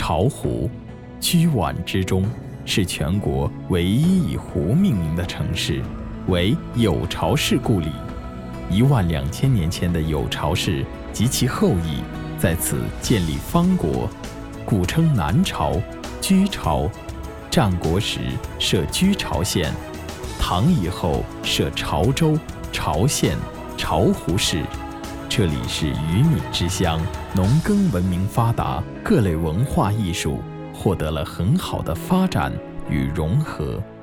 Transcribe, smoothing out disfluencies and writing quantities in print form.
巢湖，居皖之中，是全国唯一以湖命名的城市，为有巢氏故里。12000年前的有巢氏及其后裔在此建立方国，故称南朝、居巢。战国时设居巢县，唐以后设潮州、潮县、巢湖市。这里是鱼米之乡，农耕文明发达，各类文化艺术获得了很好的发展与融合。